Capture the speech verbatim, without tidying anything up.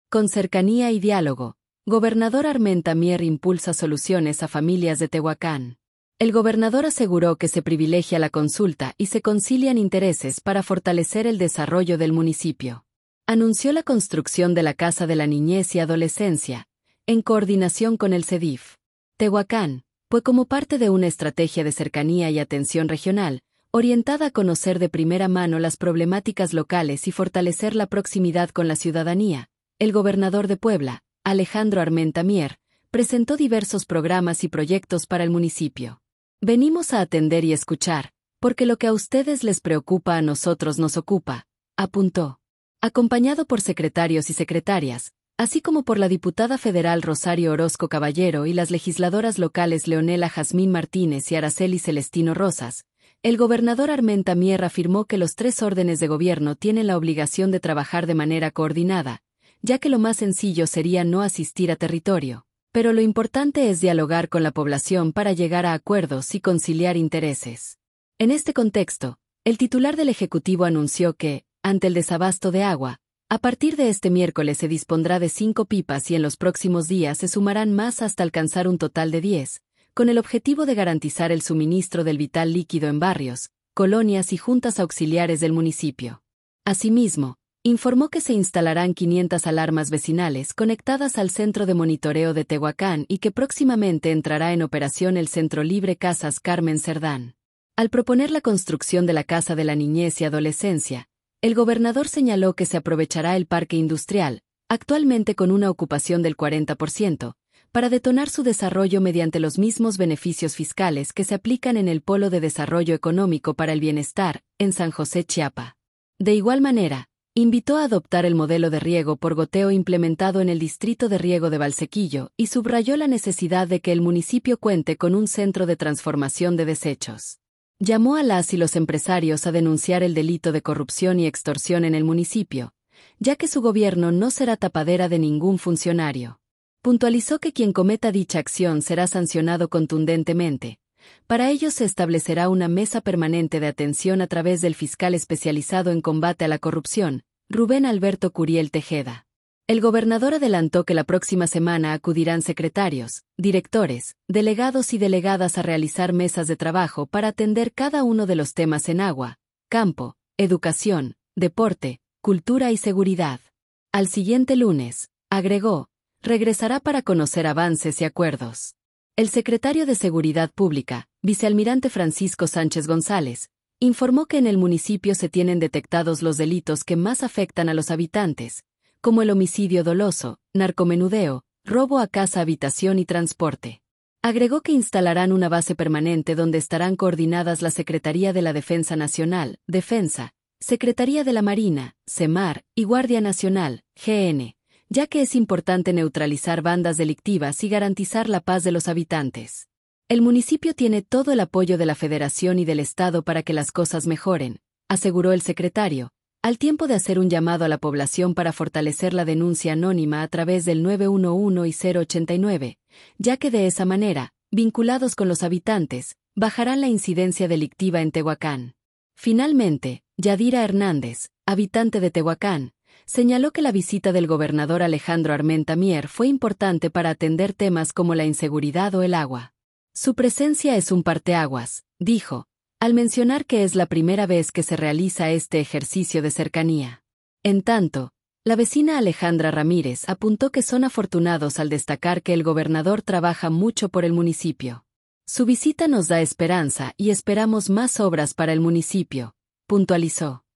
Con cercanía y diálogo, gobernador Armenta Mier impulsa soluciones a familias de Tehuacán. El gobernador aseguró que se privilegia la consulta y se concilian intereses para fortalecer el desarrollo del municipio. Anunció la construcción de la Casa de la Niñez y Adolescencia, en coordinación con el CEDIF. Tehuacán, pues como parte de una estrategia de cercanía y atención regional, orientada a conocer de primera mano las problemáticas locales y fortalecer la proximidad con la ciudadanía, el gobernador de Puebla, Alejandro Armenta Mier, presentó diversos programas y proyectos para el municipio. Venimos a atender y escuchar, porque lo que a ustedes les preocupa a nosotros nos ocupa, apuntó. Acompañado por secretarios y secretarias, así como por la diputada federal Rosario Orozco Caballero y las legisladoras locales Leonela Jazmín Martínez y Araceli Celestino Rosas, el gobernador Armenta Mier afirmó que los tres órdenes de gobierno tienen la obligación de trabajar de manera coordinada, ya que lo más sencillo sería no asistir a territorio, pero lo importante es dialogar con la población para llegar a acuerdos y conciliar intereses. En este contexto, el titular del Ejecutivo anunció que, ante el desabasto de agua, a partir de este miércoles se dispondrá de cinco pipas y en los próximos días se sumarán más hasta alcanzar un total de diez, con el objetivo de garantizar el suministro del vital líquido en barrios, colonias y juntas auxiliares del municipio. Asimismo, informó que se instalarán quinientas alarmas vecinales conectadas al Centro de Monitoreo de Tehuacán y que próximamente entrará en operación el Centro Libre Casas Carmen Cerdán. Al proponer la construcción de la Casa de la Niñez y Adolescencia, el gobernador señaló que se aprovechará el parque industrial, actualmente con una ocupación del cuarenta por ciento, para detonar su desarrollo mediante los mismos beneficios fiscales que se aplican en el Polo de Desarrollo Económico para el Bienestar, en San José, Chiapa. De igual manera, invitó a adoptar el modelo de riego por goteo implementado en el distrito de riego de Valsequillo y subrayó la necesidad de que el municipio cuente con un centro de transformación de desechos. Llamó a las y los empresarios a denunciar el delito de corrupción y extorsión en el municipio, ya que su gobierno no será tapadera de ningún funcionario. Puntualizó que quien cometa dicha acción será sancionado contundentemente. Para ello se establecerá una mesa permanente de atención a través del fiscal especializado en combate a la corrupción, Rubén Alberto Curiel Tejeda. El gobernador adelantó que la próxima semana acudirán secretarios, directores, delegados y delegadas a realizar mesas de trabajo para atender cada uno de los temas en agua, campo, educación, deporte, cultura y seguridad. Al siguiente lunes, agregó, regresará para conocer avances y acuerdos. El secretario de Seguridad Pública, vicealmirante Francisco Sánchez González, informó que en el municipio se tienen detectados los delitos que más afectan a los habitantes, como el homicidio doloso, narcomenudeo, robo a casa, habitación y transporte. Agregó que instalarán una base permanente donde estarán coordinadas la Secretaría de la Defensa Nacional, Defensa, Secretaría de la Marina, SEMAR, y Guardia Nacional, G N, ya que es importante neutralizar bandas delictivas y garantizar la paz de los habitantes. El municipio tiene todo el apoyo de la Federación y del Estado para que las cosas mejoren, aseguró el secretario, al tiempo de hacer un llamado a la población para fortalecer la denuncia anónima a través del nueve uno uno y cero ochenta y nueve, ya que de esa manera, vinculados con los habitantes, bajarán la incidencia delictiva en Tehuacán. Finalmente, Yadira Hernández, habitante de Tehuacán, señaló que la visita del gobernador Alejandro Armenta Mier fue importante para atender temas como la inseguridad o el agua. Su presencia es un parteaguas, dijo, al mencionar que es la primera vez que se realiza este ejercicio de cercanía. En tanto, la vecina Alejandra Ramírez apuntó que son afortunados al destacar que el gobernador trabaja mucho por el municipio. Su visita nos da esperanza y esperamos más obras para el municipio, puntualizó.